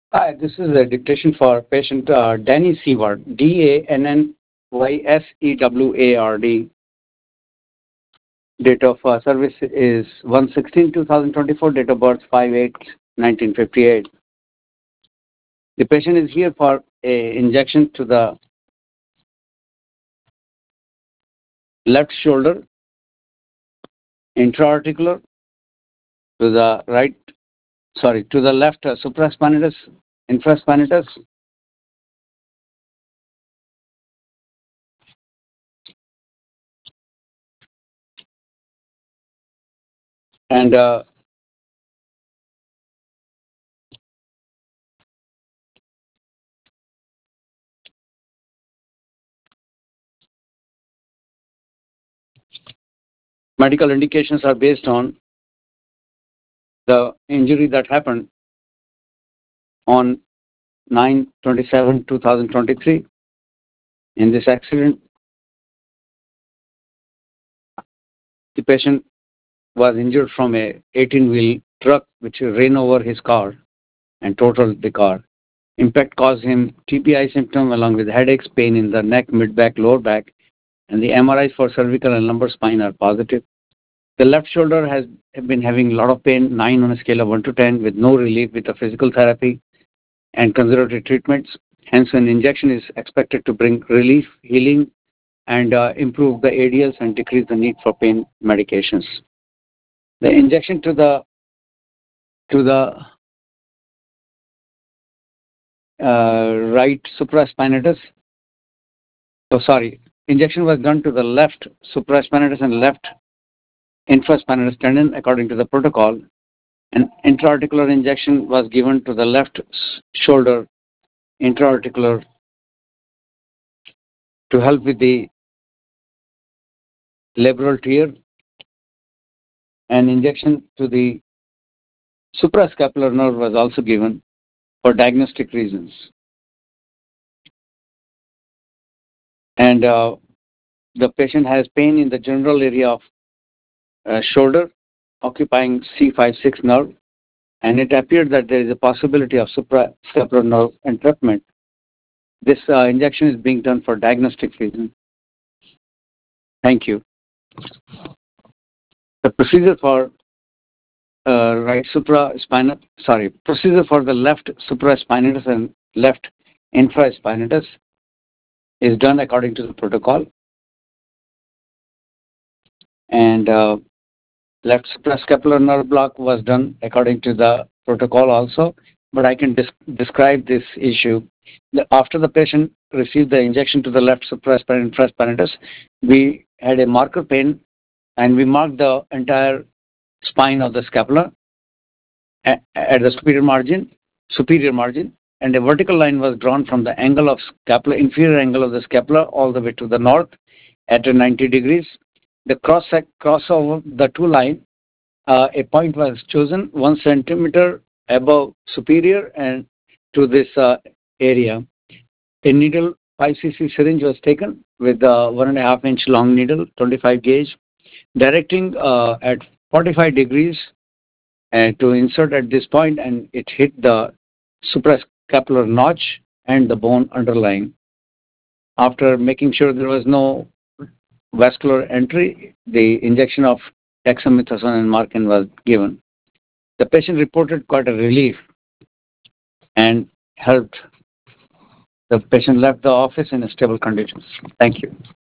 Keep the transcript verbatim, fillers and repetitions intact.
Hi, this is a dictation for patient uh, Danny Seward, D A N N Y S E W A R D. Date of uh, service is one sixteen two thousand twenty-four, date of birth five eight nineteen fifty-eight. The patient is here for a injection to the left shoulder, intra-articular, to the right, sorry, to the left uh, supraspinatus, infraspinatus, and uh, medical indications are based on the injury that happened on nine twenty-seven two thousand twenty-three. In this accident, the patient was injured from a eighteen-wheel truck which ran over his car and totaled the car. Impact caused him T B I symptom along with headaches, pain in the neck, mid-back, lower back, and the M R Is for cervical and lumbar spine are positive. The left shoulder has been having a lot of pain, nine on a scale of one to ten, with no relief with the physical therapy and conservative treatments. Hence, an injection is expected to bring relief, healing, and uh, improve the A D Ls and decrease the need for pain medications. The injection to the to the uh, right supraspinatus. Oh, sorry. Injection was done to the left supraspinatus and left infraspinatus tendon according to the protocol. An intra-articular injection was given to the left shoulder intra-articular to help with the labral tear. An injection to the suprascapular nerve was also given for diagnostic reasons. And uh, the patient has pain in the general area of uh, shoulder occupying C five six nerve, and it appeared that there is a possibility of suprascapular nerve entrapment. This uh, injection is being done for diagnostic reasons. Thank you. The procedure for uh, right supraspinal, sorry, procedure for the left supraspinatus and left infraspinatus is done according to the protocol. And uh, left suprascapular nerve block was done according to the protocol also, but I can describe this issue. The, after the patient received the injection to the left supraspinatus infraspinatus, we had a marker pain and we marked the entire spine of the scapula at, at the superior margin, superior margin, and a vertical line was drawn from the angle of scapula, inferior angle of the scapula all the way to the north at ninety degrees. The cross crossover the two lines, uh, a point was chosen one centimeter above superior and to this uh, area. A needle five c c syringe was taken with a one and a half inch long needle, twenty-five gauge, directing uh, at forty-five degrees and to insert at this point, and it hit the suprascapular notch and the bone underlying. After making sure there was no vascular entry, the injection of dexamethasone and Marcan was given. The patient reported quite a relief and helped. The patient left the office in stable conditions. Thank you.